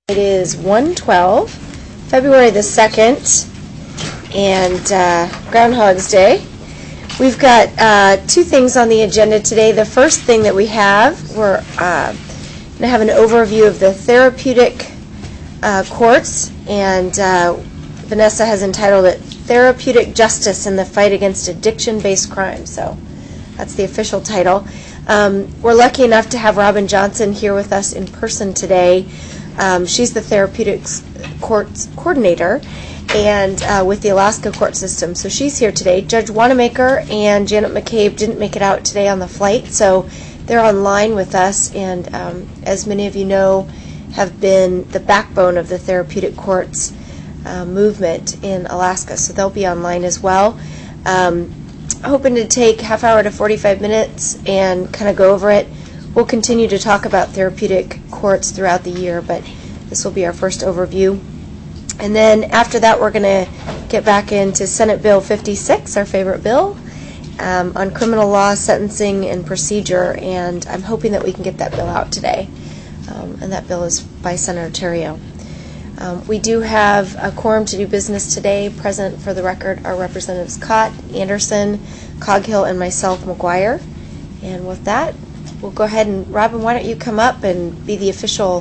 It is 1:12, February the 2nd, and Groundhog's Day. We've got two things on the agenda today. The first thing that we have, we're going to have an overview of the therapeutic courts, and Vanessa has entitled it Therapeutic Justice in the Fight Against Addiction-Based Crime. So that's the official title. We're lucky enough to have Robin Johnson here with us in person today. She's the Therapeutics Courts Coordinator and with the Alaska Court System. So she's here today. Judge Wanamaker and Janet McCabe didn't make it out today on the flight, so they're online with us, and as many of you know, have been the backbone of the Therapeutic Courts movement in Alaska. So they'll be online as well. Hoping to take half hour to 45 minutes and kind of go over it. We'll continue to talk about therapeutic courts throughout the year, but this will be our first overview. And then after that, we're going to get back into Senate Bill 56, our favorite bill, on criminal law, sentencing, and procedure, and I'm hoping that we can get that bill out today. And that bill is by Senator Terrio. We do have a quorum to do business today. Present for the record are Representatives Cott, Anderson, Coghill, and myself, McGuire. And with that, we'll go ahead and, Robin, why don't you come up and be the official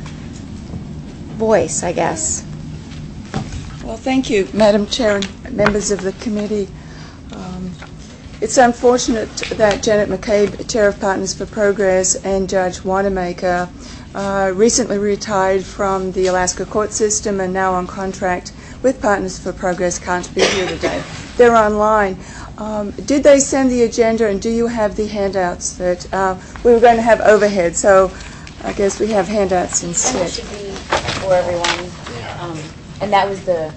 voice, I guess. Well, thank you, Madam Chair and members of the committee. It's unfortunate that Janet McCabe, Chair of Partners for Progress, and Judge Wanamaker recently retired from the Alaska Court System and now on contract with Partners for Progress can't be here today. They're online. Did they send the agenda, and do you have the handouts that we were going to have overhead? So I guess we have handouts instead. That should be for everyone. And that was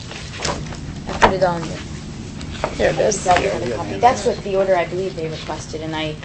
I put it on the... There it is. That's what the order I believe they requested, and I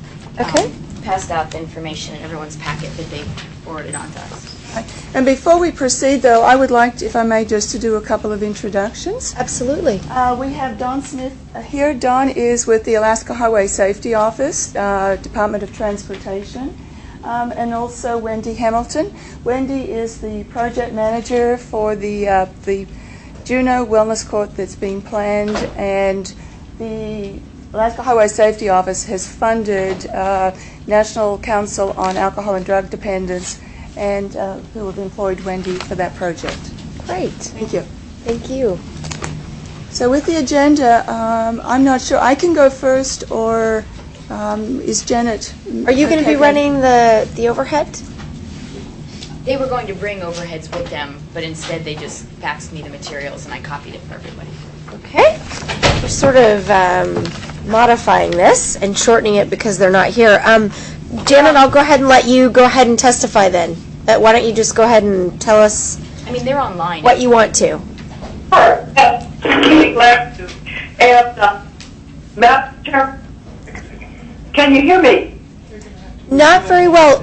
passed out the information in everyone's packet that they forwarded on to us. And before we proceed, though, I would like, if I may, just to do a couple of introductions. Absolutely. We have Don Smith here. Don is with the Alaska Highway Safety Office, Department of Transportation, and also Wendy Hamilton. Wendy is the project manager for the Juneau Wellness Court that's being planned, and the Alaska Highway Safety Office has funded National Council on Alcohol and Drug Dependence, and who have employed Wendy for that project. Great. Thank you. Thank you. So with the agenda, I'm not sure. I can go first, or is Janet... Are you going to be running the overhead? They were going to bring overheads with them, but instead they just faxed me the materials and I copied it for everybody. Okay. We're sort of modifying this and shortening it because they're not here. Janet, I'll go ahead and let you go ahead and testify then. Why don't you just go ahead and tell us they're online. What you want to. Sure. Really glad to. And, Madam Chair, can you hear me? Not very well.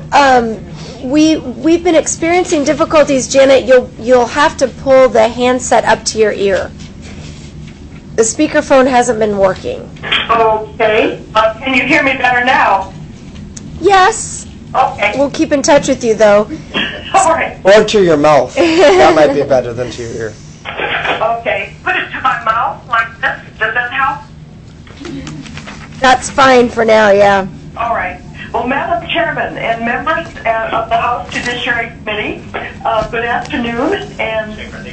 We've been experiencing difficulties, Janet. You'll have to pull the handset up to your ear. The speakerphone hasn't been working. Okay. Can you hear me better now? Yes. Okay. We'll keep in touch with you, though. All right. Or to your mouth. That might be better than to your ear. Okay. Put it to my mouth like this. Does that help? That's fine for now, yeah. All right. Well, Madam Chairman and members of the House Judiciary Committee, good afternoon. And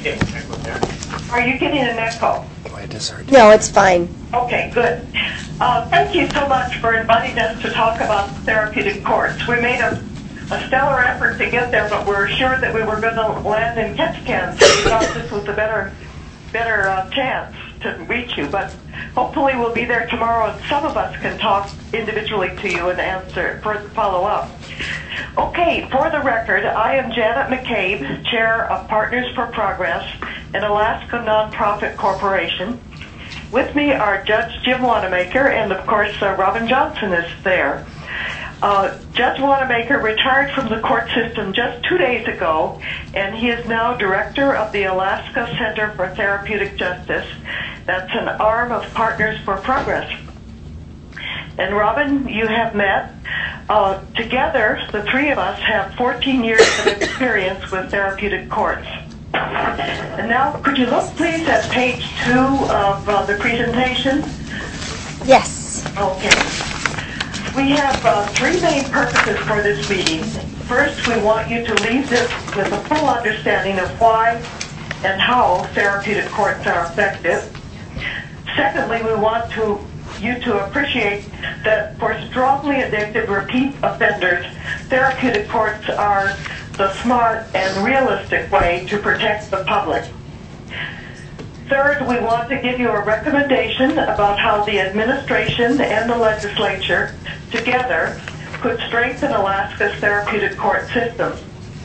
are you getting an echo? No, it's fine. Okay, good. Thank you so much for inviting us to talk about therapeutic courts. We made a stellar effort to get there, but we're sure that we were going to land in Ketchikan, so we thought this was a better chance to reach you. But hopefully we'll be there tomorrow, and some of us can talk individually to you and answer, follow up. Okay, for the record, I am Janet McCabe, Chair of Partners for Progress, an Alaska nonprofit corporation. With me are Judge Jim Wanamaker, and of course Robin Johnson is there. Judge Wanamaker retired from the court system just 2 days ago, and he is now director of the Alaska Center for Therapeutic Justice. That's an arm of Partners for Progress. and Robin, you have met. Together, the three of us have 14 years of experience with therapeutic courts. And now, could you look, please, at page 2 of the presentation? Yes. Okay. We have 3 main purposes for this meeting. First, we want you to leave this with a full understanding of why and how therapeutic courts are effective. Secondly, we want you to appreciate that for strongly addicted repeat offenders, therapeutic courts are the smart and realistic way to protect the public. Third, we want to give you a recommendation about how the administration and the legislature together could strengthen Alaska's therapeutic court system.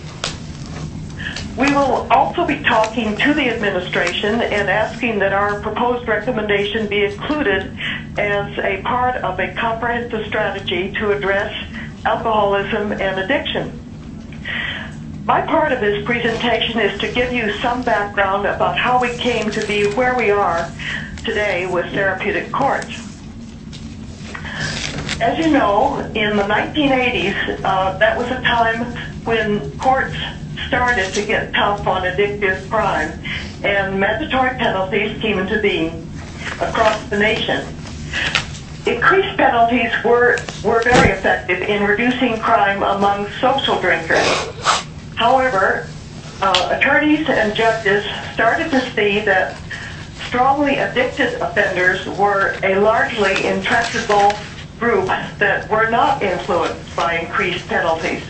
We will also be talking to the administration and asking that our proposed recommendation be included as a part of a comprehensive strategy to address alcoholism and addiction. My part of this presentation is to give you some background about how we came to be where we are today with therapeutic courts. As you know, in the 1980s, that was a time when courts started to get tough on addictive crime, and mandatory penalties came into being across the nation. Increased penalties were very effective in reducing crime among social drinkers. However, attorneys and judges started to see that strongly addicted offenders were a largely intractable group that were not influenced by increased penalties.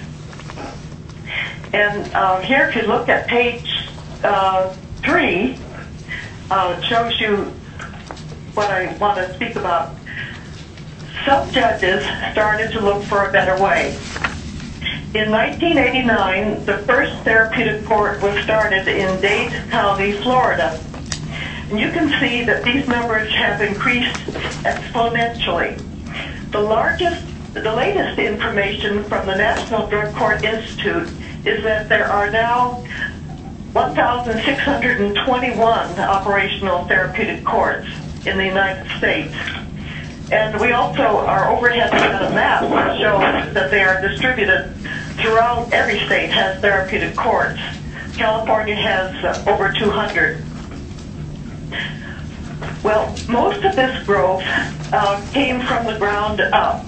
And here, if you look at page 3, it shows you what I want to speak about. Some judges started to look for a better way. In 1989, the first therapeutic court was started in Dade County, Florida. And you can see that these numbers have increased exponentially. The latest information from the National Drug Court Institute is that there are now 1,621 operational therapeutic courts in the United States. And we also, our overhead on a map shows that they are distributed throughout every state has therapeutic courts. California has over 200. Well, most of this growth came from the ground up.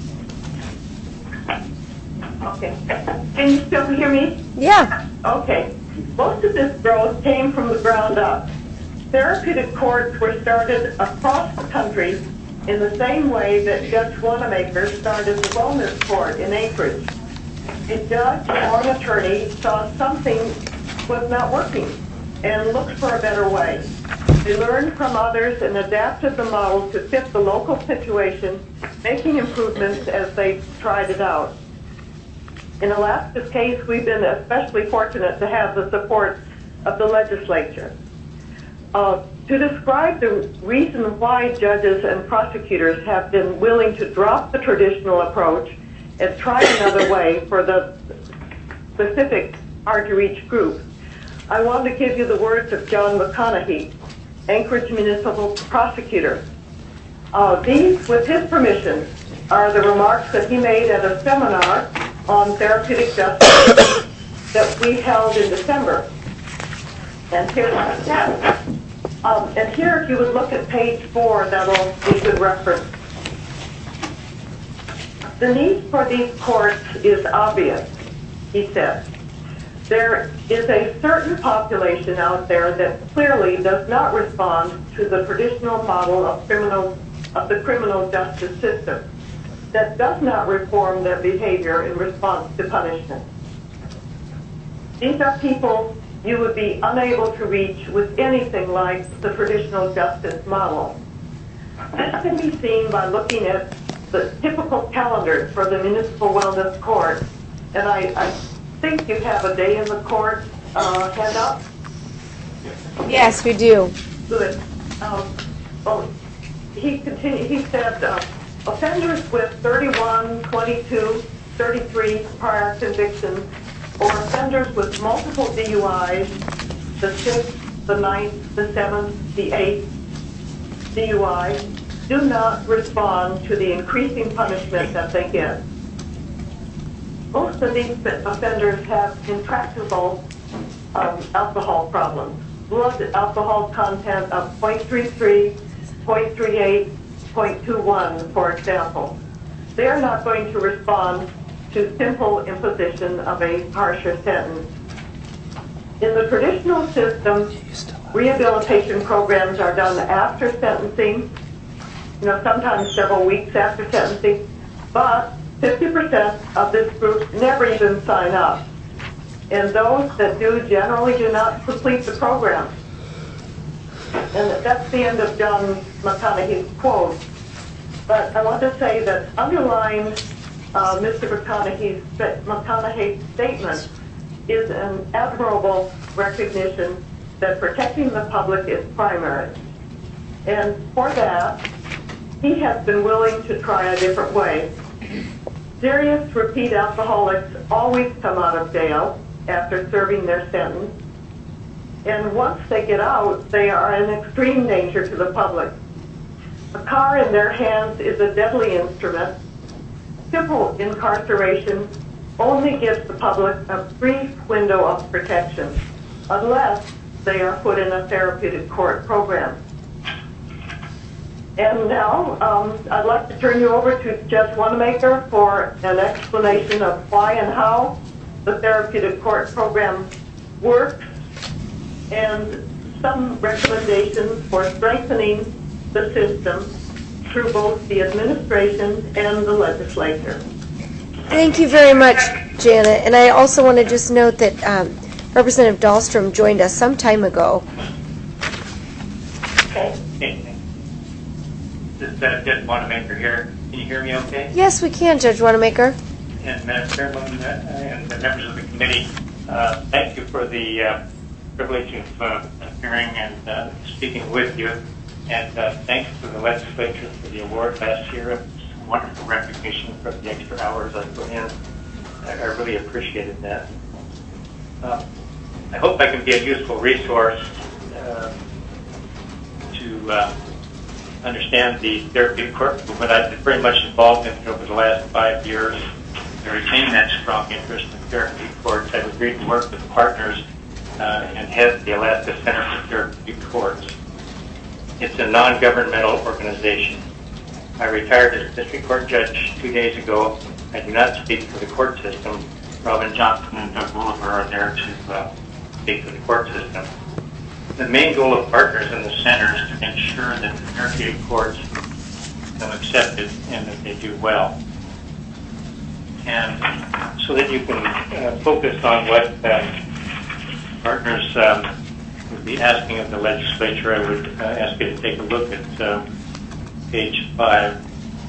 Okay. Can you still hear me? Yeah. Okay. Most of this growth came from the ground up. Therapeutic courts were started across the country in the same way that Judge Wanamaker started the wellness court in Anchorage. A judge or an attorney saw something was not working and looked for a better way. They learned from others and adapted the model to fit the local situation, making improvements as they tried it out. In Alaska's case, we've been especially fortunate to have the support of the legislature. To describe the reason why judges and prosecutors have been willing to drop the traditional approach and try another way for the specific hard-to-reach group, I want to give you the words of John McConaughey, Anchorage Municipal Prosecutor. These, with his permission, are the remarks that he made at a seminar on therapeutic justice that we held in December. And here's what he said. And here, if you would look at page 4, that'll be good reference. The need for these courts is obvious, he said. There is a certain population out there that clearly does not respond to the traditional model of the criminal justice system, that does not reform their behavior in response to punishment. These are people you would be unable to reach with anything like the traditional justice model. This can be seen by looking at the typical calendars for the municipal wellness court. And I think you have a day in the court hand up. Yes, we do. Good. He continued. He said offenders with 31, 22, 33 prior convictions, or offenders with multiple DUIs, the 6th, the 9th, the 7th, the 8th DUI, do not respond to the increasing punishment that they get. Most of these offenders have intractable alcohol problems. Blood alcohol content of 0.33, 0.38, 0.21, for example. They are not going to respond to simple imposition of a harsher sentence. In the traditional system, rehabilitation programs are done after sentencing, sometimes several weeks after sentencing, but 50% of this group never even sign up. And those that do generally do not complete the program. And that's the end of John McConaughey's quote. But I want to say that underlying Mr. McConaughey's statement is an admirable recognition that protecting the public is primary. And for that, he has been willing to try a different way. Serious repeat alcoholics always come out of jail after serving their sentence. And once they get out, they are an extreme danger to the public. A car in their hands is a deadly instrument. Simple incarceration only gives the public a brief window of protection, unless they are put in a therapeutic court program. And now, I'd like to turn you over to Judge Wanamaker for an explanation of why and how the therapeutic court program works, and some recommendations for strengthening the system through both the administration and the legislature. Thank you very much, Janet. And I also want to just note that Representative Dahlstrom joined us some time ago. Okay. This is Judge Wanamaker here. Can you hear me okay? Yes, we can, Judge Wanamaker. And Madam Chairman and the members of the committee, thank you for the privilege of appearing and speaking with you. And thanks to the legislature for the award last year. It was wonderful recognition for the extra hours I put in. I really appreciated that. I hope I can be a useful resource to understand the therapeutic court movement. I've been very much involved in it over the last 5 years. To retain that strong interest in therapeutic courts, I've agreed to work with partners and head the Alaska Center for Therapeutic Courts. It's a non-governmental organization. I retired as district court judge 2 days ago. I do not speak for the court system. Robin Johnson and Doug Wolliver are there to speak for the court system. The main goal of partners in the center is to ensure that the therapeutic courts become accepted and that they do well. And so that you can focus on what partners would be asking of the legislature, I would ask you to take a look at page 5.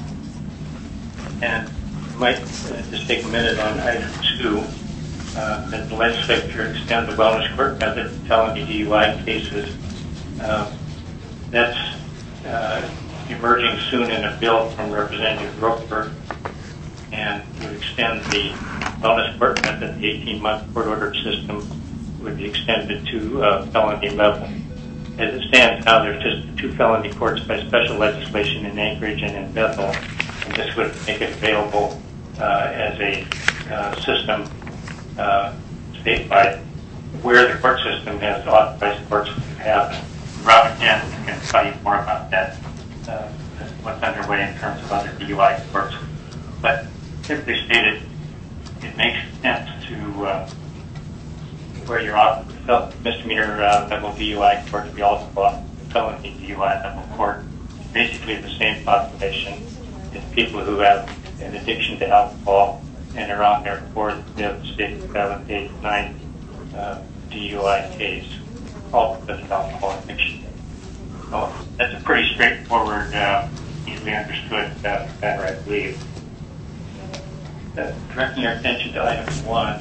And I might just take a minute on item 2, that the legislature extend the wellness court method to felony DUI cases. That's emerging soon in a bill from Representative Roper, and would extend the wellness court method. The 18-month court-ordered system would be extended to felony level. As it stands now, there's just 2 felony courts by special legislation in Anchorage and in Bethel, and this would make it available as a system statewide, where the court system has authorized courts to have. Robin Jansen can tell you more about that, what's underway in terms of other DUI courts. But simply stated, it makes sense to where you're off misdemeanor level DUI court to be also off felony DUI level court. It's basically the same population. It's people who have an addiction to alcohol and are on their 4th, 5th, 6th, 7th, 8th, 9th DUI case, all because of alcohol addiction. So that's a pretty straightforward, easily understood matter, I believe. Directing your attention to item 1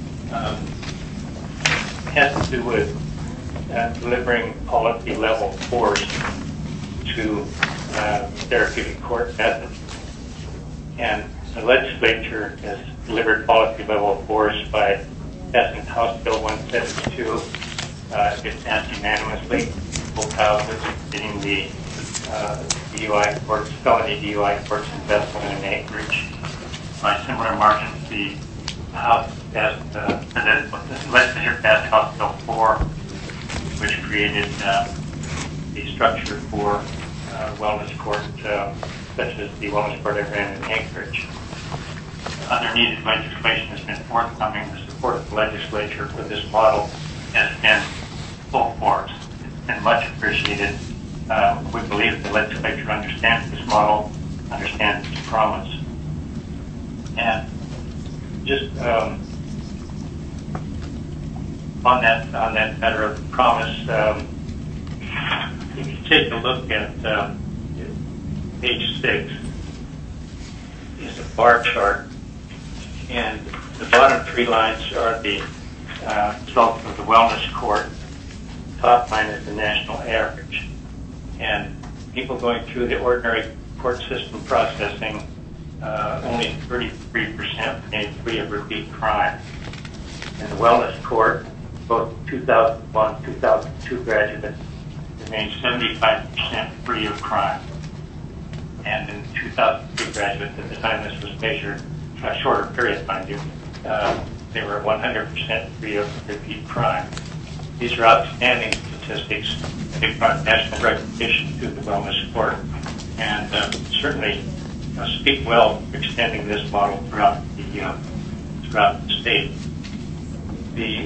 has to do with delivering policy level force to therapeutic court methods. And the legislature has delivered policy level force by passing House Bill 172. It passed unanimously, both houses, getting the DUI courts, felony DUI courts investment in Anchorage. By similar margins, the House passed, the legislature passed House Bill 4, which created the structure for wellness court, such as the wellness court I ran in Anchorage. Other needed legislation has been forthcoming. The support of the legislature for this model has been full force. It's been much appreciated. We believe the legislature understands this model, understands its promise. And just on that matter of promise, if you take a look at page 6, is a bar chart, and the bottom 3 lines are the results of the wellness court. Top line is the national average. And people going through the ordinary court system processing, only 33% remain free of repeat crime. In the wellness court, both 2001 2002 graduates remain 75% free of crime. And in 2002 graduates, at the time this was measured, a shorter period, mind you, they were 100% free of repeat crime. These are outstanding statistics. They brought national recognition to the wellness court, and certainly speak well of extending this model throughout the state. The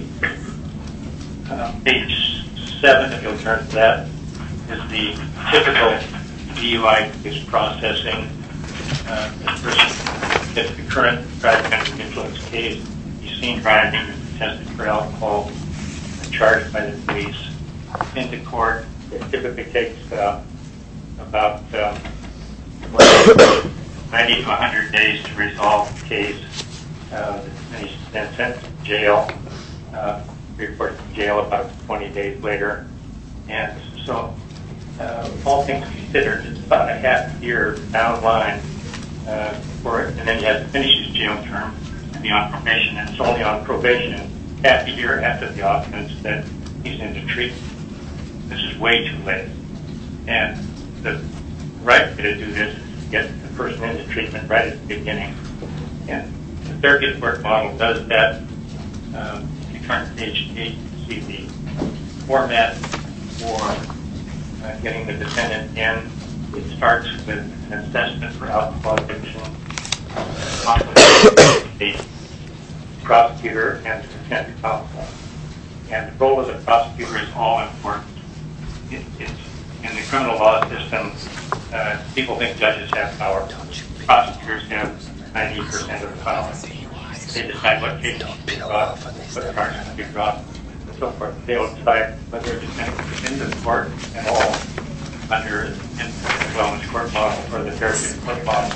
page 7, if you'll turn to that, is the typical DUI case processing. This person gets the current driving under influence case. He's seen driving, tested for alcohol, charged by the police into court. It typically takes about 90 to 100 days to resolve the case. And he's then sent to jail, reported to jail about 20 days later. And so, all things considered, it's about a half year down the line for it. And then he has to finish his jail term and be on probation. And it's only on probation half a year after the offense that he's into treatment. This is way too late. And the right way to do this is to get the person into treatment right at the beginning. And the therapeutic work model does that. If you turn to page 8, you see the format for getting the defendant in. It starts with an assessment for alcohol addiction, the prosecutor, and the defense counsel. And the role of the prosecutor is all important. It's in the criminal law system, people think judges have power. Prosecutors have 90% of the power. They decide what cases to be brought, what charges to be brought, and so forth. They will decide whether a defendant is in the court at all under the wellness court model or the therapeutic court model.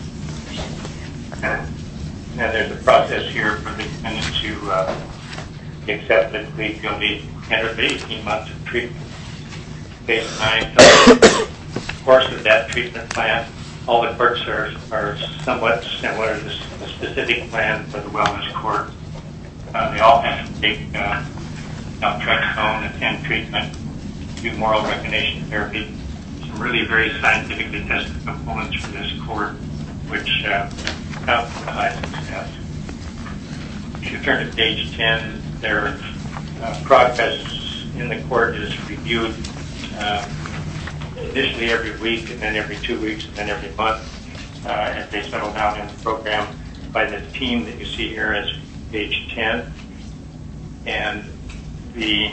Now there's a process here for the defendant to accept that plead guilty, enter the 18 months of treatment. Phase 9 tells the course of that treatment plan. All the courts are somewhat similar to the specific plan for the wellness court. They all have to take naltrexone, attend treatment, do moral recognition therapy. Some really very scientifically tested components for this court, which have high success. If you turn to page 10, their progress in the court is reviewed initially every week, and then every 2 weeks, and then every month, as they settle down in the program by the team that you see here as page 10. And the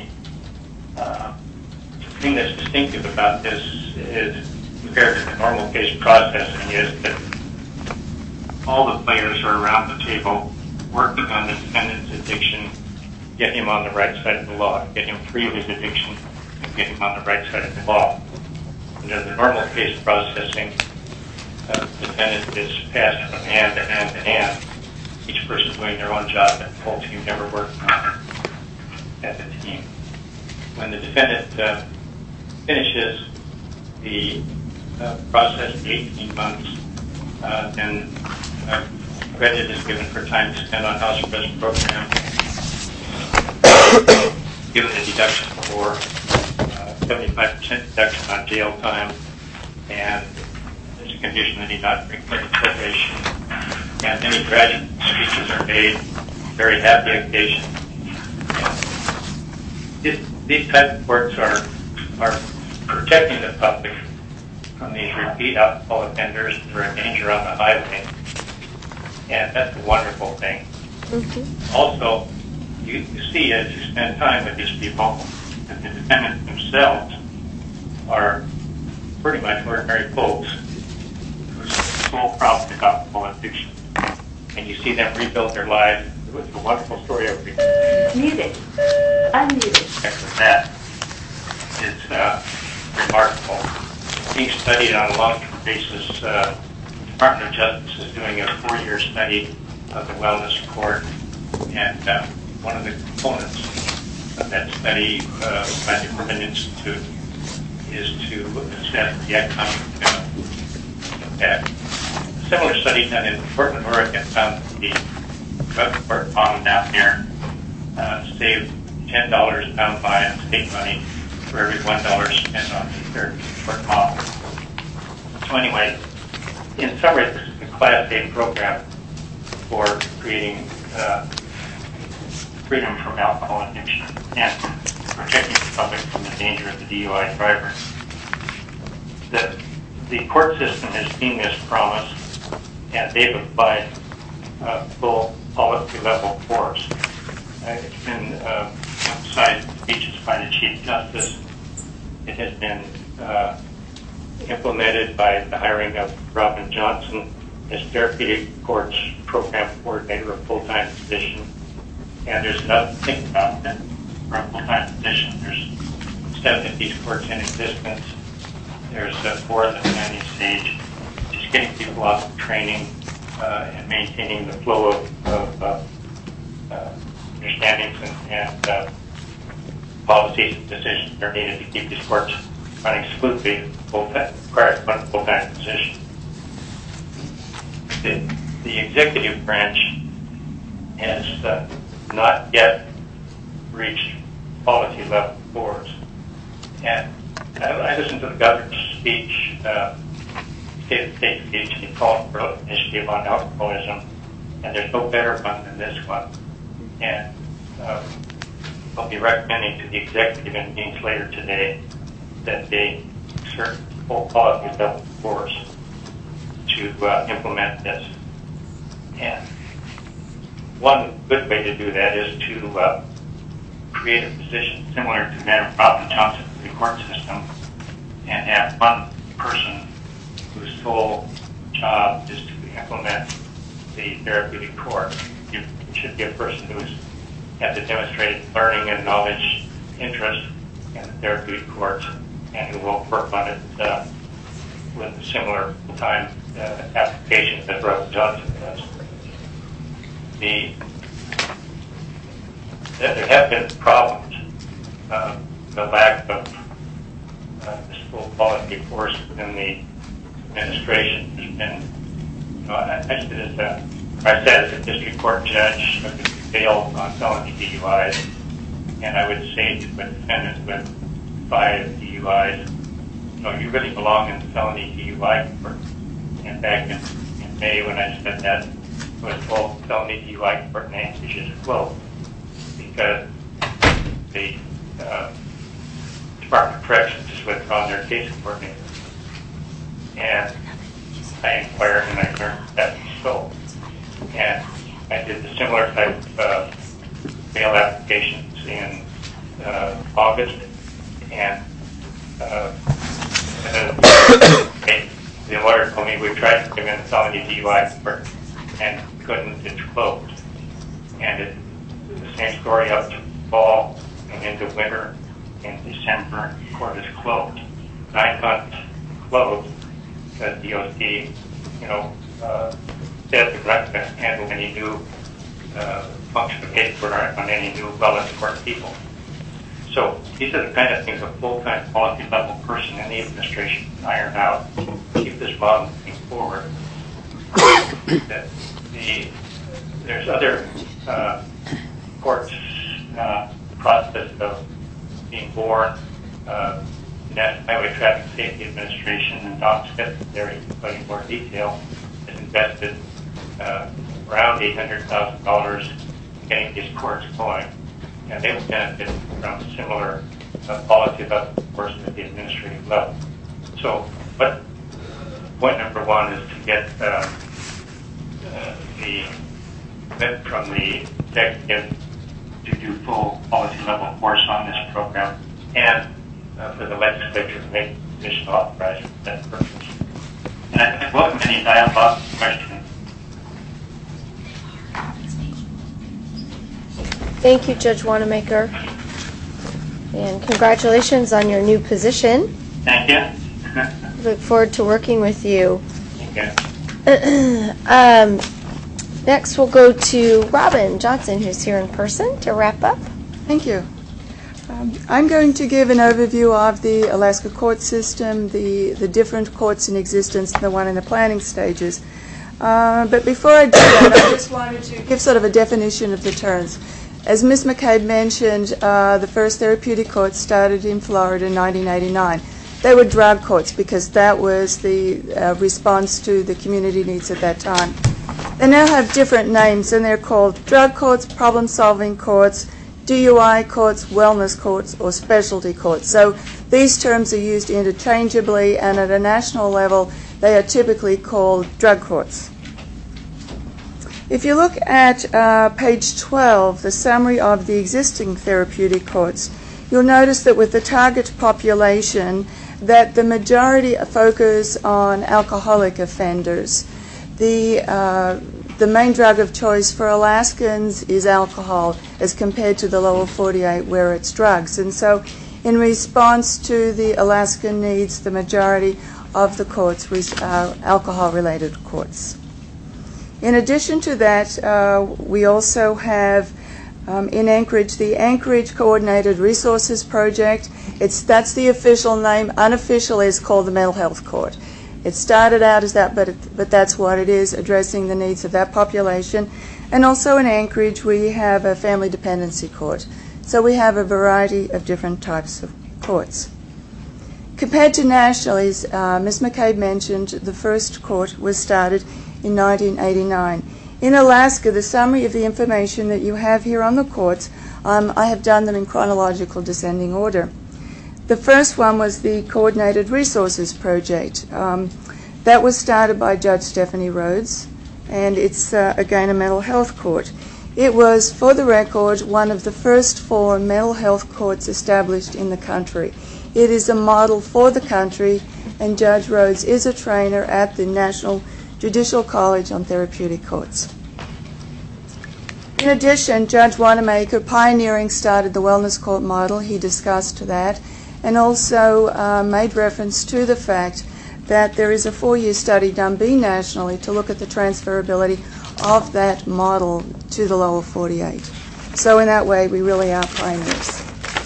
thing that's distinctive about this is, compared to the normal case processing, is that all the players are around the table working on the defendant's addiction, get him on the right side of the law, get him free of his addiction, and get him on the right side of the law. Under the normal case processing, the defendant is passed from hand to hand to hand, each person doing their own job, and the whole team never working on it as a team. When the defendant finishes the process of 18 months, then credit is given for time spent on house arrest program, given a deduction for 75% deduction on jail time, and there's a condition that he not bring participation. And many graduate speeches are made, very happy occasion. These type of courts are protecting the public from these repeat alcohol offenders that are a danger on the highway. And that's a wonderful thing. Mm-hmm. Also, you see as you spend time with these people that the defendants themselves are pretty much ordinary folks whose sole problem is alcohol addiction. And you see them rebuild their lives. It was a wonderful story of Muted. Unmuted. That is remarkable. Being studied on a long-term basis, Department of Justice is doing a 4-year study of the wellness report, and one of the components of that study by the Urban Institute is to assess the economic impact. A similar study done in Portland, Oregon found that the drug court bomb down there saved $10 pound by state money for every $1 spent on the therapy court model. So anyway, in summary, this is a Class A program for creating freedom from alcohol addiction and protecting the public from the danger of the DUI driver. The court system has seen this promise, and they've applied full policy level force. It's been emphasized in speeches by the Chief Justice. It has been implemented by the hiring of Robin Johnson as Therapeutic Courts Program Coordinator, a full-time position. And there's enough to think about that for a full-time position. There's 7 of these courts in existence. There's 4 at the planning stage. Just getting people out of training and maintaining the flow of understandings and policies and decisions that are needed to keep these courts running smoothly, requires one full-time position. The executive branch has not yet reached policy level force. And I listened to the governor's speech, state of the state speech, and he called for an initiative on alcoholism, and there's no better one than this one. And I'll be recommending to the executive in meetings later today that they exert full policy level force to implement this. And one good way to do that is to create a position similar to Madam Robin Johnson in the court system and have one person whose sole job is to implement the therapeutic court. It should be a person who has a demonstrated learning and knowledge interest in the therapeutic court and who will work on it with a similar time application that Robin Johnson does. There have been problems. The lack of this full policy force within the administration has been, I sat as a district court judge who failed on felony DUIs, and I would say to a defendant with 5 DUIs, you really belong in the felony DUI court. And back in May when I said that, it was told felony DUI court names should close because the Department of Corrections has withdrawn their case coordinator. And I inquired and I learned that was so. And I did the similar type of bail applications in August, and the lawyer told me we tried to come in felony DUI court and couldn't. It's closed. And the same story up to fall and into winter. In December, the court is closed. 9 months closed because DOC, said they're not going to handle any new function of paperwork on any new wellness court people. So these are the kind of things a full-time policy level person in the administration can iron out to keep this model moving forward. There's other courts process of being born. National Highway Traffic Safety Administration and Don Smith, there in more detail, has invested around $800,000 in getting these courts going. And they will benefit from similar policy about enforcement at the administrative level. So, but point number one is to get from the executive to do full policy level course on this program, and for the legislature to make the commission authorized for that purpose. And I welcome any dialogue, questions. Thank you, Judge Wanamaker. And congratulations on your new position. Thank you. Look forward to working with you. Thank you. Next, we'll go to Robin Johnson, who's here in person, to wrap up. Thank you. I'm going to give an overview of the Alaska court system, the different courts in existence, and the one in the planning stages. But before I do that, I just wanted to give sort of a definition of the terms. As Ms. McCabe mentioned, the first therapeutic courts started in Florida in 1989. They were drug courts because that was the response to the community needs at that time. They now have different names, and they're called drug courts, problem-solving courts, DUI courts, wellness courts, or specialty courts. So these terms are used interchangeably, and at a national level, they are typically called drug courts. If you look at page 12, the summary of the existing therapeutic courts, you'll notice that with the target population, that the majority focus on alcoholic offenders. The main drug of choice for Alaskans is alcohol as compared to the lower 48 where it's drugs. And so in response to the Alaskan needs, the majority of the courts were alcohol-related courts. In addition to that, we also have in Anchorage the Anchorage Coordinated Resources Project. That's the official name. Unofficial is called the Mental Health Court. It started out as that, but that's what it is, addressing the needs of that population. And also in Anchorage, we have a family dependency court. So we have a variety of different types of courts. Compared to nationally, Ms. McCabe mentioned the first court was started in 1989. In Alaska, the summary of the information that you have here on the courts, I have done them in chronological descending order. The first one was the Coordinated Resources Project. That was started by Judge Stephanie Rhodes, and it's, again, a mental health court. It was, for the record, one of the first 4 mental health courts established in the country. It is a model for the country, and Judge Rhodes is a trainer at the National Judicial College on Therapeutic Courts. In addition, Judge Wanamaker, pioneering, started the Wellness Court model. He discussed that, and also made reference to the fact that there is a 4-year study done nationally to look at the transferability of that model to the lower 48. So in that way, we really are pioneers.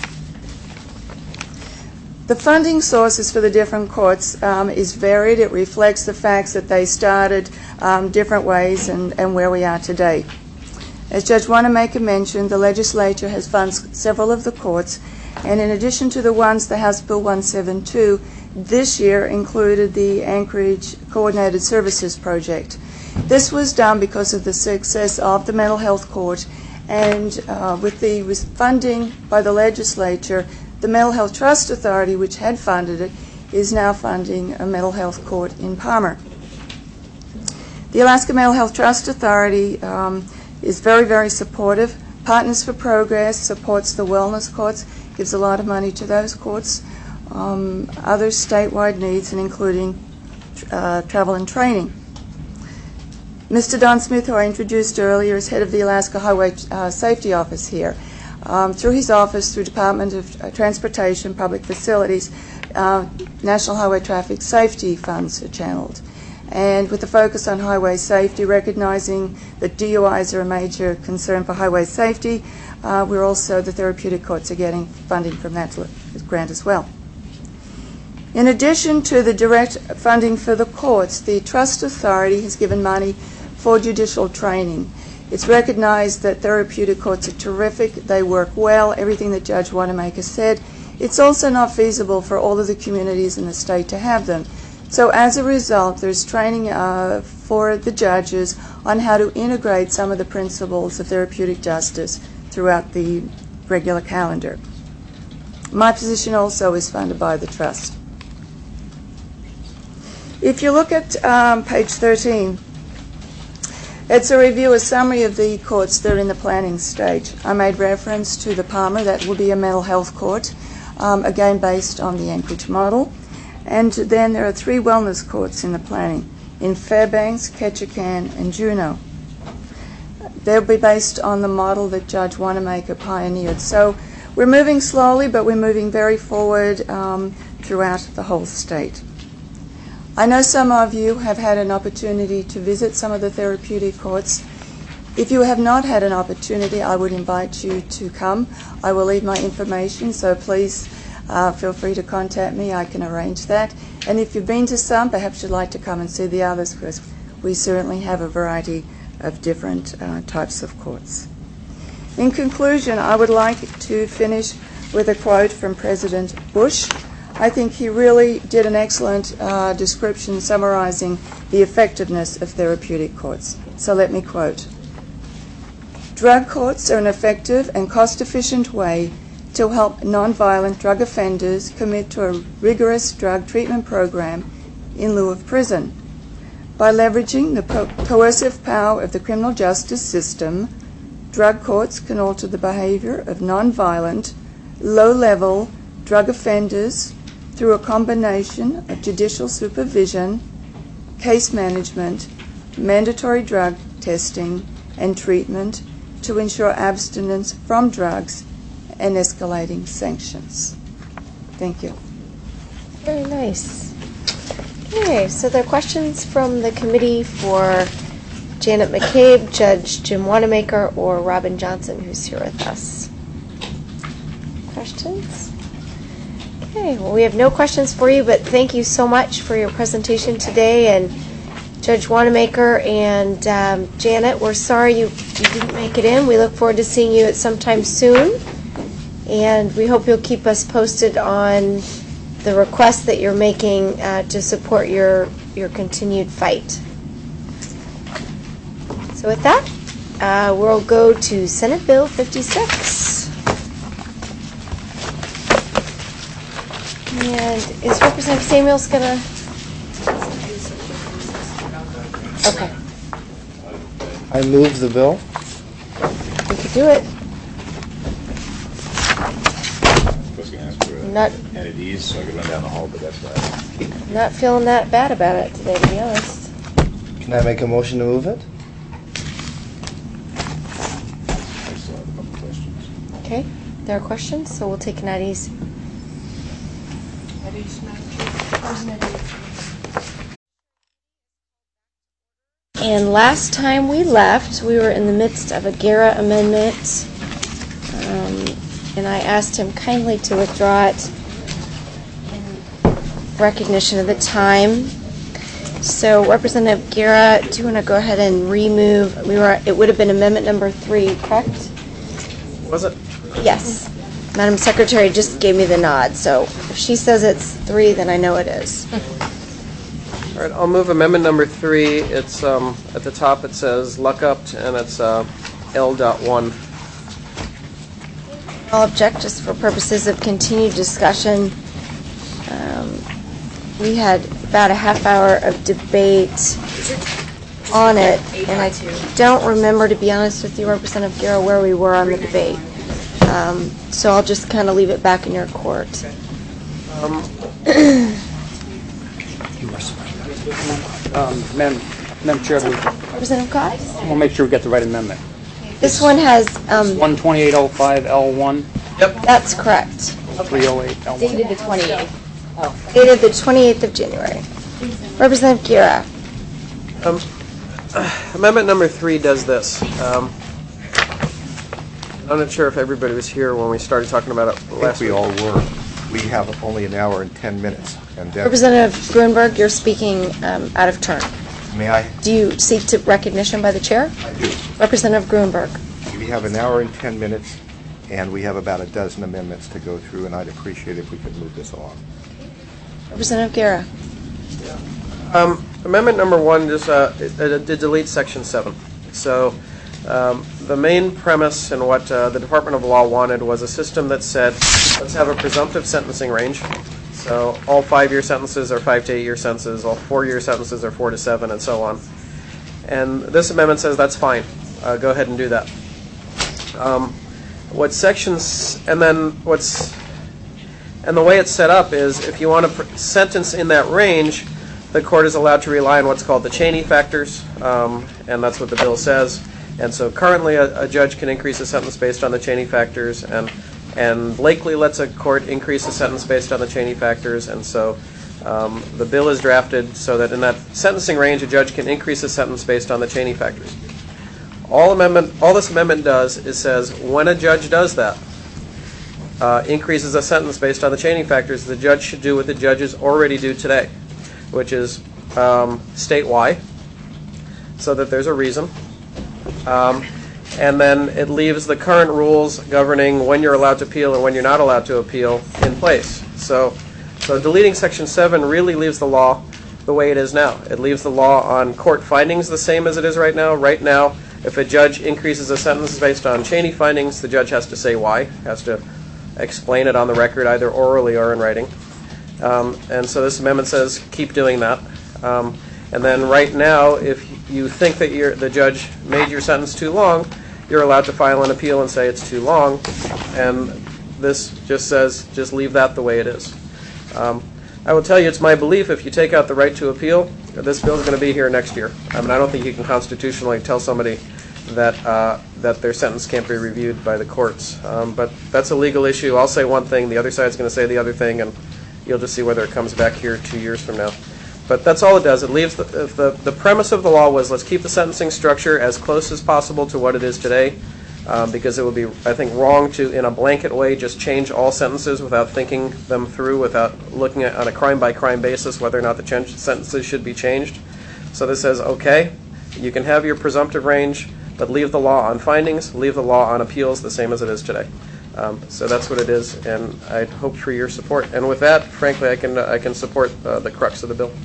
The funding sources for the different courts is varied. It reflects the facts that they started different ways and where we are today. As Judge Wanamaker mentioned, the legislature has funded several of the courts, and in addition to the ones, the House Bill 172 this year included the Anchorage Coordinated Services Project. This was done because of the success of the Mental Health Court, and with the funding by the legislature, the Mental Health Trust Authority, which had funded it, is now funding a mental health court in Palmer. The Alaska Mental Health Trust Authority is very, very supportive. Partners for Progress supports the wellness courts, gives a lot of money to those courts. Other statewide needs, and including travel and training. Mr. Don Smith, who I introduced earlier, is head of the Alaska Highway Safety Office here. Through his office, through Department of Transportation, Public Facilities, National Highway Traffic Safety funds are channeled. And with the focus on highway safety, recognizing that DUIs are a major concern for highway safety, we're also, the therapeutic courts are getting funding from that grant as well. In addition to the direct funding for the courts, the Trust Authority has given money for judicial training. It's recognized that therapeutic courts are terrific. They work well. Everything that Judge Wanamaker said It's also not feasible for all of the communities in the state to have them. So as a result, there's training for the judges on how to integrate some of the principles of therapeutic justice throughout the regular calendar. My position also is funded by the Trust. If you look at page 13, it's a review, a summary of the courts that are in the planning stage. I made reference to the Palmer, that will be a mental health court, again based on the Anchorage model. And then there are 3 wellness courts in the planning, in Fairbanks, Ketchikan, and Juneau. They'll be based on the model that Judge Wanamaker pioneered. So we're moving slowly, but we're moving very forward throughout the whole state. I know some of you have had an opportunity to visit some of the therapeutic courts. If you have not had an opportunity, I would invite you to come. I will leave my information, so please feel free to contact me. I can arrange that. And if you've been to some, perhaps you'd like to come and see the others, because we certainly have a variety of different types of courts. In conclusion, I would like to finish with a quote from President Bush. I think he really did an excellent description summarizing the effectiveness of therapeutic courts. So let me quote. "Drug courts are an effective and cost-efficient way to help nonviolent drug offenders commit to a rigorous drug treatment program in lieu of prison. By leveraging the coercive power of the criminal justice system, drug courts can alter the behavior of nonviolent, low-level drug offenders through a combination of judicial supervision, case management, mandatory drug testing, and treatment to ensure abstinence from drugs and escalating sanctions." Thank you. Very nice. Okay, so there are questions from the committee for Janet McCabe, Judge Jim Wanamaker, or Robin Johnson, who's here with us. Questions? Okay, well, we have no questions for you, but thank you so much for your presentation today. And Judge Wanamaker and Janet, we're sorry you didn't make it in. We look forward to seeing you at some time soon. And we hope you'll keep us posted on the request that you're making to support your continued fight. So with that, we'll go to Senate Bill 56. And is Representative Samuels going to? Okay. I move the bill. We could do it. I was going to ask for Not- entities so I could run down the hall, but that's fine. Not feeling that bad about it today, to be honest. Can I make a motion to move it? I still have a couple questions. Okay, there are questions, so we'll take an at ease. And last time we left, we were in the midst of a GERA amendment, and I asked him kindly to withdraw it in recognition of the time. So, Representative Guerra, do you want to go ahead and remove? It would have been amendment number 3, correct? Was it? Yes. Madam Secretary just gave me the nod, so if she says it's 3, then I know it is. All right, I'll move amendment number 3. It's at the top it says Luckupt, and it's L.1. I'll object just for purposes of continued discussion. We had about a half hour of debate on it, and I don't remember, to be honest with you, Representative Guerra, where we were on the debate. So I'll just kind of leave it back in your court. Madam Chair, Representative Cox? we'll make sure we get the right amendment. This one has, 12805 L1, that's correct. 308 L1. Dated the 28th. Dated the 28th of January. Representative Guerra. Amendment number 3 does this. I'm not sure if everybody was here when we started talking about it last week. We all were. We have only an hour and 10 minutes. And then, Representative Grunberg, you're speaking out of turn. may I? Do you seek to recognition by the chair? I do. Representative Grunberg. We have an hour and 10 minutes, and we have about a dozen amendments to go through, and I'd appreciate if we could move this along. Representative Guerra. Amendment number 1 just did delete Section 7. So the main premise and what the Department of Law wanted was a system that said, let's have a presumptive sentencing range. So all 5-year sentences are 5 to 8 year sentences, all 4-year sentences are 4 to 7, and so on. And this amendment says that's fine. Go ahead and do that. And the way it's set up is if you want to sentence in that range, the court is allowed to rely on what's called the Cheney factors, and that's what the bill says. And so currently a judge can increase a sentence based on the Cheney factors, and Blakely lets a court increase a sentence based on the Cheney factors, and so the bill is drafted so that in that sentencing range, a judge can increase a sentence based on the Cheney factors. All this amendment does is says when a judge does that, increases a sentence based on the Cheney factors, the judge should do what the judges already do today, which is state why, so that there's a reason. And then it leaves the current rules governing when you're allowed to appeal and when you're not allowed to appeal in place. So deleting Section 7 really leaves the law the way it is now. It leaves the law on court findings the same as it is right now. Right now, if a judge increases a sentence based on Cheney findings, the judge has to say why, has to explain it on the record, either orally or in writing. And so this amendment says keep doing that. And then right now, if you think that the judge made your sentence too long, you're allowed to file an appeal and say it's too long. And this just says just leave that the way it is. I will tell you, it's my belief if you take out the right to appeal, this bill is going to be here next year. I mean, I don't think you can constitutionally tell somebody that their sentence can't be reviewed by the courts. But that's a legal issue. I'll say one thing, the other side's going to say the other thing, and you'll just see whether it comes back here 2 years from now. But that's all it does. It leaves the premise of the law was let's keep the sentencing structure as close as possible to what it is today, because it would be, I think, wrong to, in a blanket way, just change all sentences without thinking them through, without looking at on a crime-by-crime basis whether or not the sentences should be changed. So this says, okay, you can have your presumptive range, but leave the law on findings, leave the law on appeals the same as it is today. So that's what it is, and I hope for your support. And with that, frankly, I can support the crux of the bill.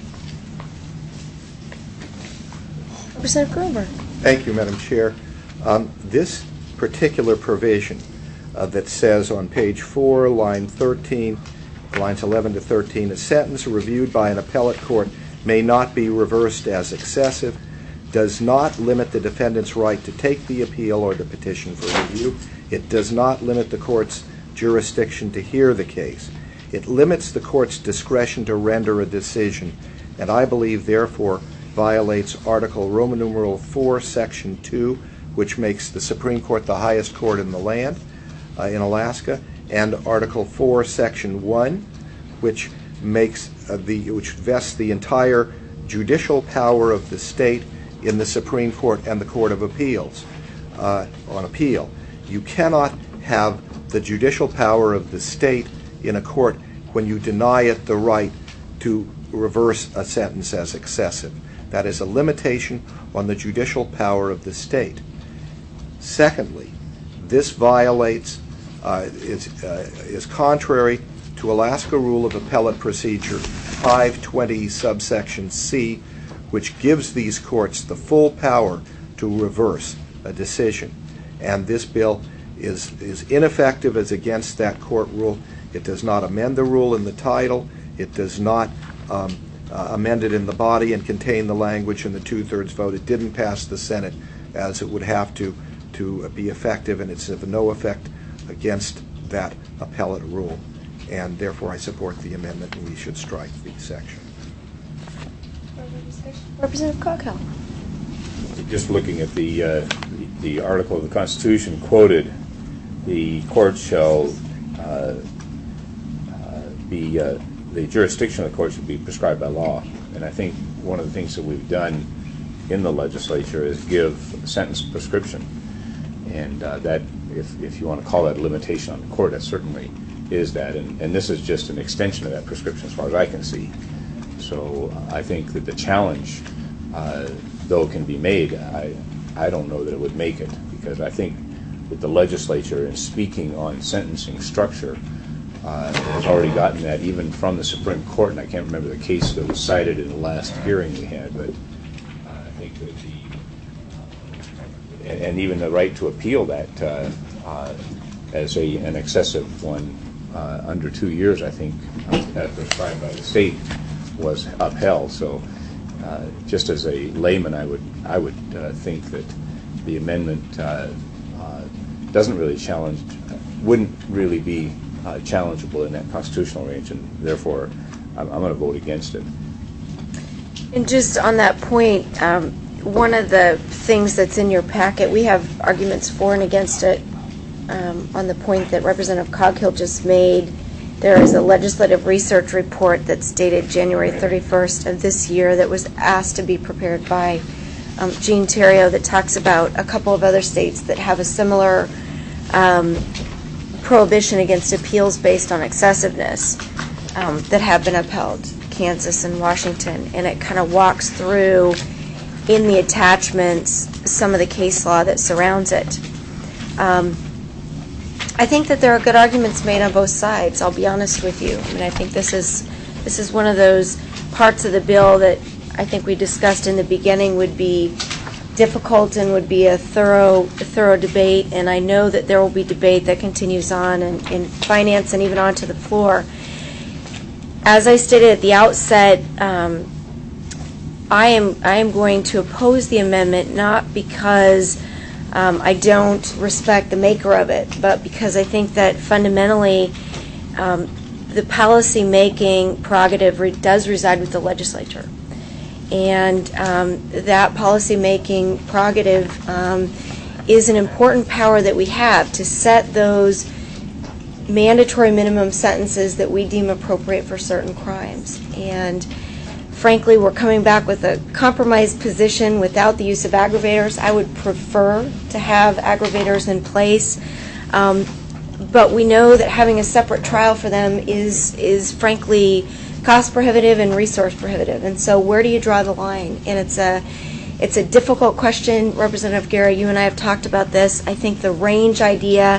Representative Grover. Thank you, Madam Chair. This particular provision that says on page 4, line 13, lines 11 to 13, a sentence reviewed by an appellate court may not be reversed as excessive, does not limit the defendant's right to take the appeal or the petition for review. It does not limit the court's jurisdiction to hear the case. It limits the court's discretion to render a decision, and I believe, therefore, violates Article Roman numeral 4, Section 2, which makes the Supreme Court the highest court in the land, in Alaska, and Article 4, Section 1, which makes which vests the entire judicial power of the state in the Supreme Court and the Court of Appeals on appeal. You cannot have the judicial power of the state in a court when you deny it the right to reverse a sentence as excessive. That is a limitation on the judicial power of the state. Secondly, this violates, is contrary to Alaska Rule of Appellate Procedure 520 subsection C, which gives these courts the full power to reverse a decision. And this bill is ineffective as against that court rule. It does not amend the rule in the title. It does not amend it in the body and contain the language in the 2/3 vote. It didn't pass the Senate as it would have to be effective, and it's of no effect against that appellate rule. And therefore I support the amendment, and we should strike the section. Representative Coghill. Just looking at the article of the Constitution quoted, the court shall the jurisdiction of the court should be prescribed by law. And I think one of the things that we've done in the legislature is give sentence prescription. And that, if you want to call that a limitation on the court, that certainly is that. And this is just an extension of that prescription as far as I can see. So I think that the challenge, though it can be made, I don't know that it would make it, because I think that the legislature, in speaking on sentencing structure, has already gotten that even from the Supreme Court, and I can't remember the case that was cited in the last hearing we had, but I think that and even the right to appeal that as an excessive one under 2 years, I think, as prescribed by the state, was upheld. So just as a layman, I would think that the amendment doesn't really wouldn't really be challengeable in that constitutional range, and therefore I'm going to vote against it. And just on that point, one of the things that's in your packet, we have arguments for and against it. On the point that Representative Coghill just made, there is a legislative research report that's dated January 31st of this year that was asked to be prepared by Gene Theriault that talks about a couple of other states that have a similar prohibition against appeals based on excessiveness that have been upheld, Kansas and Washington, and it kind of walks through in the attachments some of the case law that surrounds it. I think that there are good arguments made on both sides, I'll be honest with you. I mean, I think this is one of those parts of the bill that I think we discussed in the beginning would be difficult and would be a thorough debate, and I know that there will be debate that continues on in finance and even onto the floor. As I stated at the outset, I am going to oppose the amendment, not because I don't respect the maker of it, but because I think that fundamentally the policy-making prerogative does reside with the legislature. And that policy-making prerogative is an important power that we have to set those mandatory minimum sentences that we deem appropriate for certain crimes. And frankly, we're coming back with a compromised position without the use of aggravators. I would prefer to have aggravators in place, but we know that having a separate trial for them is frankly cost prohibitive and resource prohibitive. And so where do you draw the line? And it's a difficult question. Representative Guerra, you and I have talked about this. I think the range idea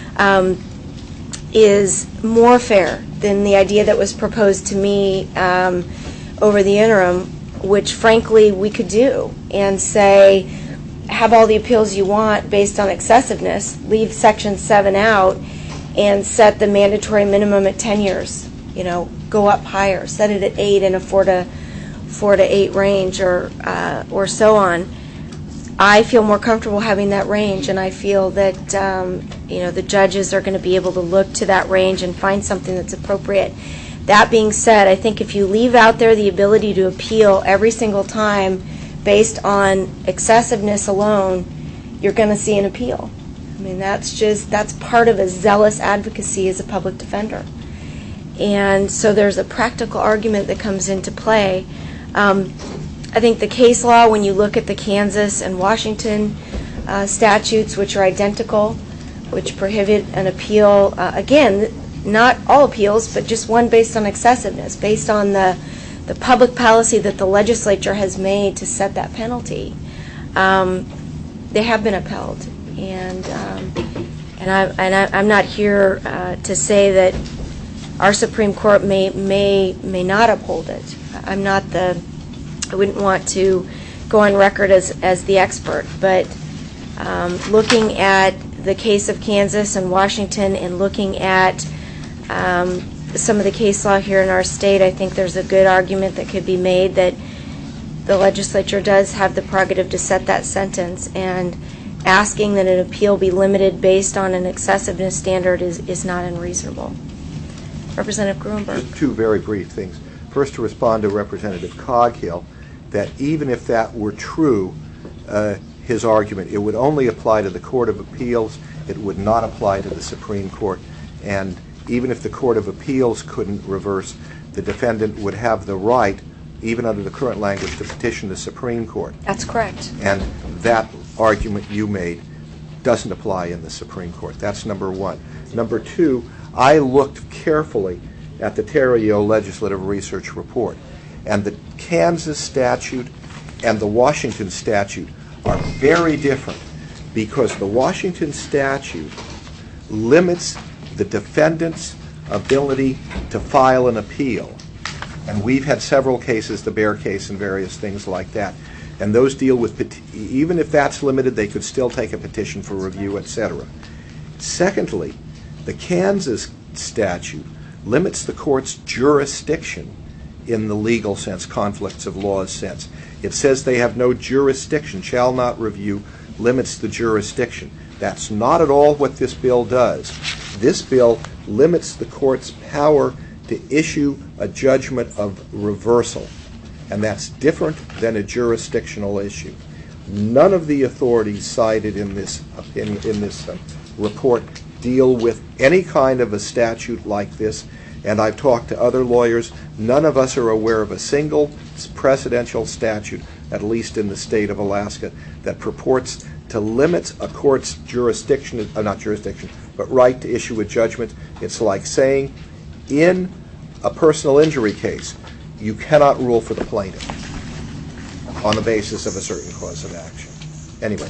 is more fair than the idea that was proposed to me over the interim, which frankly we could do and say, have all the appeals you want based on excessiveness, leave Section 7 out, and set the mandatory minimum at 10 years. You know, go up higher, set it at 8 in a 4 to 8 range, or so on. I feel more comfortable having that range, and I feel that the judges are going to be able to look to that range and find something that's appropriate. That being said, I think if you leave out there the ability to appeal every single time based on excessiveness alone, you're going to see an appeal. I mean, that's part of a zealous advocacy as a public defender. And so there's a practical argument that comes into play. I think the case law, when you look at the Kansas and Washington statutes, which are identical, which prohibit an appeal, again, not all appeals, but just one based on excessiveness, based on the public policy that the legislature has made to set that penalty, they have been upheld. And I'm not here to say that our Supreme Court may not uphold it. I wouldn't want to go on record as the expert, but looking at the case of Kansas and Washington and looking at some of the case law here in our state, I think there's a good argument that could be made that the legislature does have the prerogative to set that sentence, and asking that an appeal be limited based on an excessiveness standard is not unreasonable. Representative Gruenberg. Just two very brief things. First, to respond to Representative Coghill, that even if that were true, his argument, it would only apply to the Court of Appeals. It would not apply to the Supreme Court. And even if the Court of Appeals couldn't reverse, the defendant would have the right, even under the current language, to petition the Supreme Court. That's correct. And that argument you made doesn't apply in the Supreme Court. That's number one. Number two, I looked carefully at the Theriault Legislative Research Report, and the Kansas statute and the Washington statute are very different. because the Washington statute limits the defendant's ability to file an appeal. And we've had several cases, the Bear case and various things like that. And those deal with, even if that's limited, they could still take a petition for review, etc. Secondly, the Kansas statute limits the court's jurisdiction in the legal sense, conflicts of laws sense. It says they have no jurisdiction, shall not review, limits the jurisdiction. That's not at all what this bill does. This bill limits the court's power to issue a judgment of reversal, and that's different than a jurisdictional issue. None of the authorities cited in this report deal with any kind of a statute like this, and I've talked to other lawyers. None of us are aware of a single precedential statute, at least in the state of Alaska, that purports to limit a court's jurisdiction, not jurisdiction, but right to issue a judgment. It's like saying in a personal injury case, you cannot rule for the plaintiff on the basis of a certain cause of action. Anyway.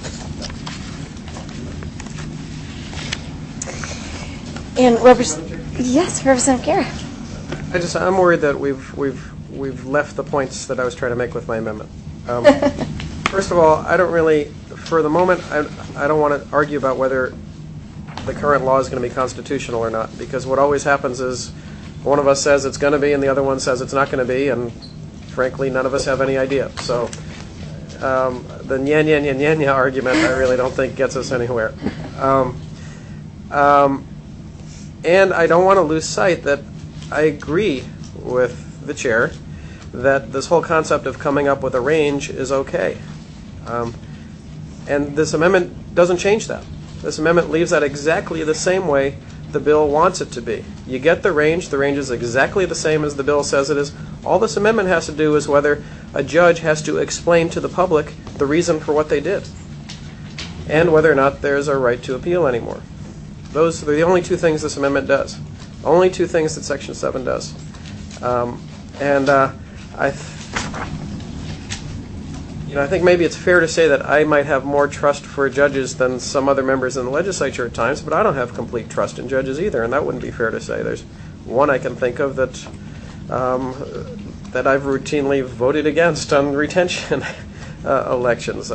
And yes, Representative Guerra. I'm worried that we've left the points that I was trying to make with my amendment. First of all, I don't really, for the moment, I don't want to argue about whether the current law is going to be constitutional or not, because what always happens is one of us says it's going to be and the other one says it's not going to be, and frankly, none of us have any idea. So the nya argument, I really don't think gets us anywhere. And I don't want to lose sight that I agree with the chair that this whole concept of coming up with a range is okay. And this amendment doesn't change that. This amendment leaves that exactly the same way the bill wants it to be. You get the range is exactly the same as the bill says it is. All this amendment has to do is whether a judge has to explain to the public the reason for what they did, and whether or not there's a right to appeal anymore. Those are the only two things this amendment does. Only two things that Section 7 does. I think maybe it's fair to say that I might have more trust for judges than some other members in the legislature at times, but I don't have complete trust in judges either, and that wouldn't be fair to say. There's one I can think of that that I've routinely voted against on retention elections.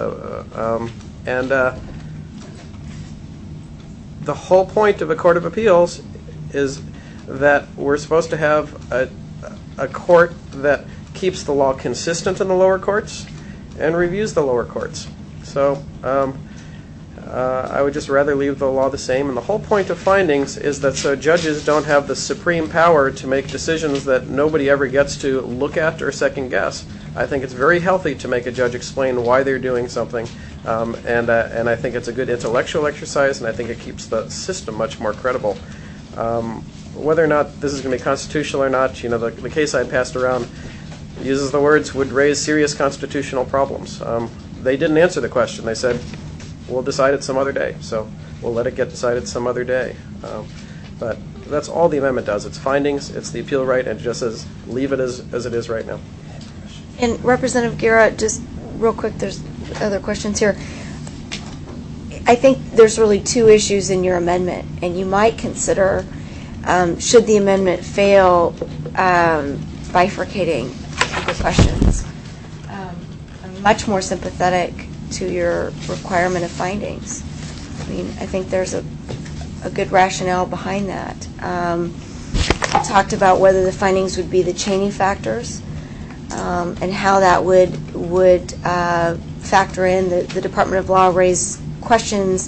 The whole point of a court of appeals is that we're supposed to have a court that keeps the law consistent in the lower courts and reviews the lower courts. So I would just rather leave the law the same. And the whole point of findings is that so judges don't have the supreme power to make decisions that nobody ever gets to look at or second guess. I think it's very healthy to make a judge explain why they're doing something. And I think it's a good intellectual exercise, and I think it keeps the system much more credible. Whether or not this is going to be constitutional or not, the case I passed around uses the words would raise serious constitutional problems. They didn't answer the question. They said, we'll decide it some other day. So we'll let it get decided some other day. But that's all the amendment does. It's findings, it's the appeal right, and it just says leave it as it is right now. And Representative Guerra, just real quick, there's other questions here. I think there's really two issues in your amendment, and you might consider, should the amendment fail, bifurcating the questions. I'm much more sympathetic to your requirement of findings. I mean, I think there's a good rationale behind that. I talked about whether the findings would be the Cheney factors, and how that would factor in. The Department of Law raised questions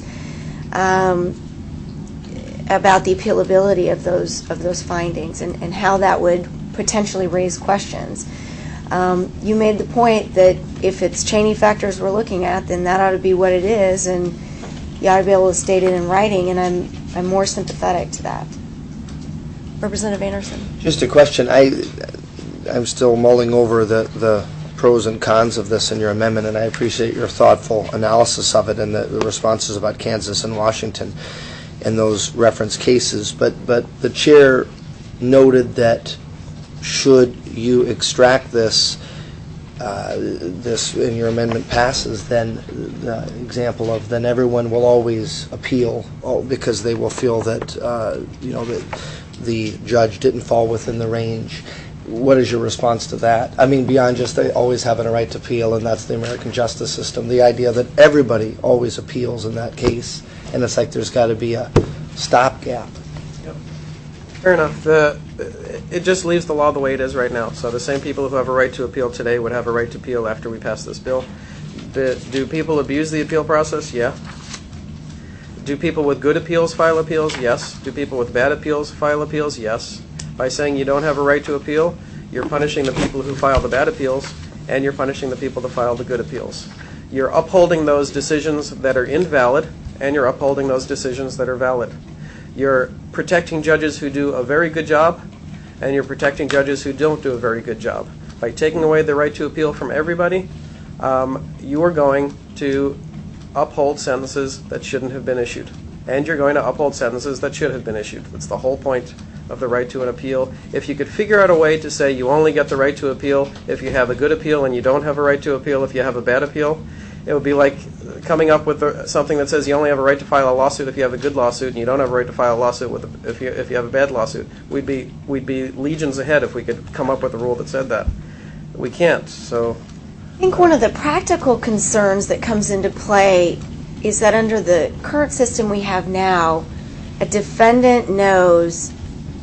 about the appealability of those findings, and how that would potentially raise questions. You made the point that if it's Cheney factors we're looking at, then that ought to be what it is, and you ought to be able to state it in writing, and I'm more sympathetic to that. Representative Anderson. Just a question. I'm still mulling over the pros and cons of this in your amendment, and I appreciate your thoughtful analysis of it and the responses about Kansas and Washington and those reference cases. But the chair noted that should you extract this, this in your amendment passes, then the example of then everyone will always appeal because they will feel that that the judge didn't fall within the range. What is your response to that? I mean, beyond just they always having a right to appeal, and that's the American justice system, the idea that everybody always appeals in that case, and it's like there's got to be a stopgap. Yep. Fair enough. It just leaves the law the way it is right now. So the same people who have a right to appeal today would have a right to appeal after we pass this bill. Do people abuse the appeal process? Yeah. Do people with good appeals file appeals? Yes. Do people with bad appeals file appeals? Yes. By saying you don't have a right to appeal, you're punishing the people who file the bad appeals, and you're punishing the people that file the good appeals. You're upholding those decisions that are invalid, and you're upholding those decisions that are valid. You're protecting judges who do a very good job, and you're protecting judges who don't do a very good job. By taking away the right to appeal from everybody, you are going to uphold sentences that shouldn't have been issued. And you're going to uphold sentences that should have been issued. That's the whole point of the right to an appeal. If you could figure out a way to say you only get the right to appeal if you have a good appeal and you don't have a right to appeal if you have a bad appeal, it would be like coming up with something that says you only have a right to file a lawsuit if you have a good lawsuit and you don't have a right to file a lawsuit if you have a bad lawsuit. We'd be legions ahead if we could come up with a rule that said that. We can't. So I think one of the practical concerns that comes into play is that under the current system we have now, a defendant knows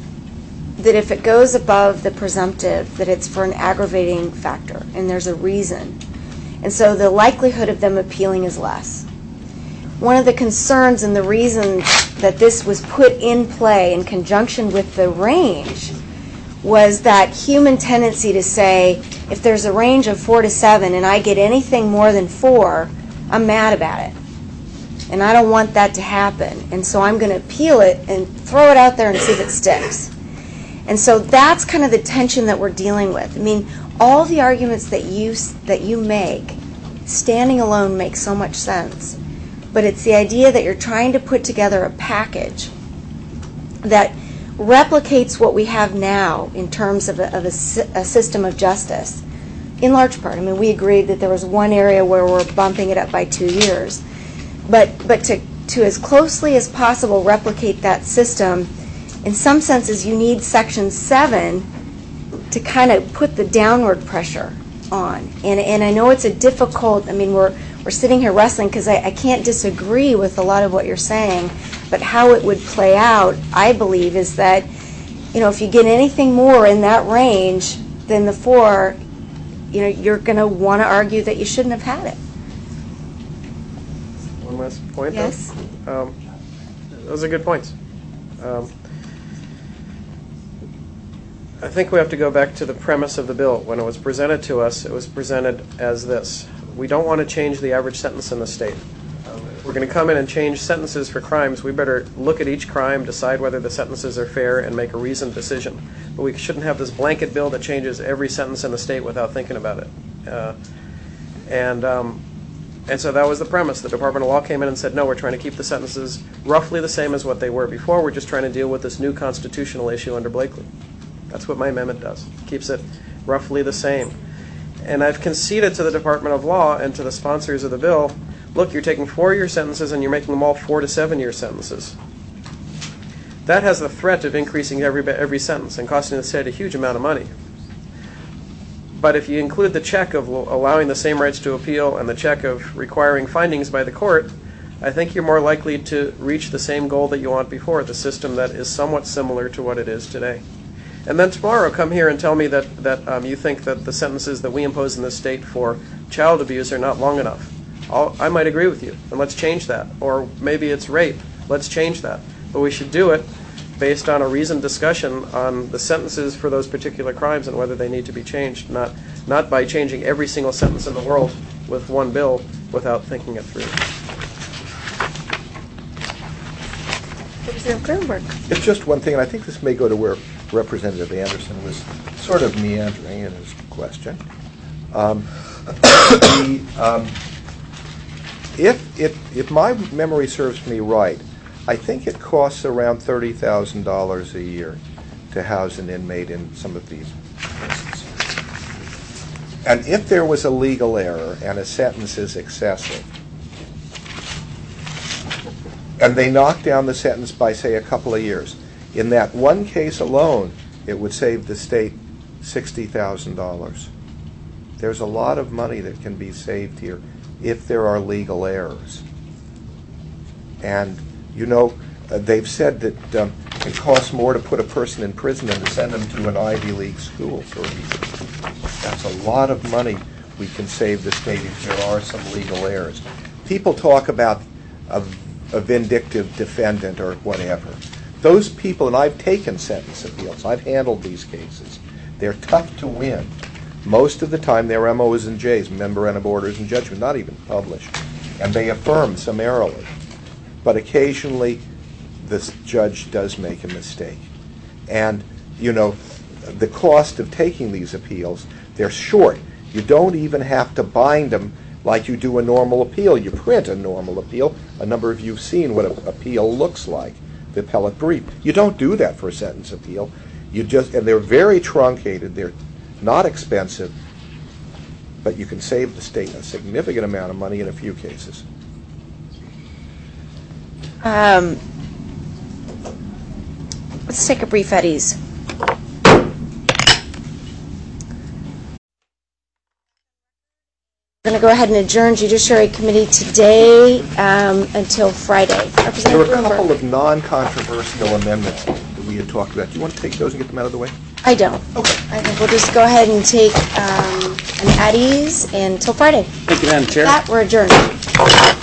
that if it goes above the presumptive, that it's for an aggravating factor, and there's a reason. And so the likelihood of them appealing is less. One of the concerns and the reason that this was put in play in conjunction with the range was that human tendency to say, if there's a range of 4 to 7 and I get anything more than 4, I'm mad about it. And I don't want that to happen. And so I'm going to appeal it and throw it out there and see if it sticks. And so that's kind of the tension that we're dealing with. I mean, all the arguments that you make, standing alone, make so much sense. But it's the idea that you're trying to put together a package that replicates what we have now in terms of a system of justice, in large part. I mean, we agreed that there was one area where we're bumping it up by 2 years. But to as closely as possible replicate that system, in some senses you need Section 7 to kind of put the downward pressure on. And I know it's a difficult, I mean, we're sitting here wrestling because I can't disagree with a lot of what you're saying, but how it would play out, I believe, is that, if you get anything more in that range than the 4, you're going to want to argue that you shouldn't have had it. One last point, yes. though. Those are good points. I think we have to go back to the premise of the bill. When it was presented to us, it was presented as this. We don't want to change the average sentence in the state. If we're going to come in and change sentences for crimes, we better look at each crime, decide whether the sentences are fair, and make a reasoned decision. But we shouldn't have this blanket bill that changes every sentence in the state without thinking about it. And so that was the premise. The Department of Law came in and said, no, we're trying to keep the sentences roughly the same as what they were before. We're just trying to deal with this new constitutional issue under Blakely. That's what my amendment does. Keeps it roughly the same. And I've conceded to the Department of Law and to the sponsors of the bill, look, you're taking 4-year sentences and you're making them all 4 to 7-year sentences. That has the threat of increasing every sentence and costing the state a huge amount of money. But if you include the check of allowing the same rights to appeal and the check of requiring findings by the court, I think you're more likely to reach the same goal that you want before, the system that is somewhat similar to what it is today. And then tomorrow come here and tell me that you think that the sentences that we impose in this state for child abuse are not long enough. I might agree with you, and let's change that. Or maybe it's rape. Let's change that. But we should do it based on a reasoned discussion on the sentences for those particular crimes and whether they need to be changed, not by changing every single sentence in the world with one bill without thinking it through. Representative Gruenberg. It's just one thing, and I think this may go to where Representative Anderson was sort of meandering in his question. If my memory serves me right, I think it costs around $30,000 a year to house an inmate in some of these prisons. And if there was a legal error and a sentence is excessive, and they knock down the sentence by, say, a couple of years, in that one case alone, it would save the state $60,000. There's a lot of money that can be saved here if there are legal errors. And, you know, they've said that it costs more to put a person in prison than to send them to an Ivy League school for a reason. That's a lot of money we can save the state if there are some legal errors. People talk about a vindictive defendant or whatever. Those people, and I've taken sentence appeals, I've handled these cases, they're tough to win. Most of the time their MOs and Js, memorandum of orders and judgment, not even published, and they affirm summarily. But occasionally this judge does make a mistake. And, you know, the cost of taking these appeals, they're short. You don't even have to bind them like you do a normal appeal. You print a normal appeal. A number of you have seen what an appeal looks like, the appellate brief. You don't do that for a sentence appeal. You just, and they're very truncated. They're not expensive, but you can save the state a significant amount of money in a few cases. Let's take a brief at ease. We're going to go ahead and adjourn Judiciary Committee today until Friday. There were a couple of non-controversial amendments that we had talked about. Do you want to take those and get them out of the way? I don't. Okay. I think we'll just go ahead and take an at ease until Friday. Thank you, Madam Chair. With that, we're adjourned.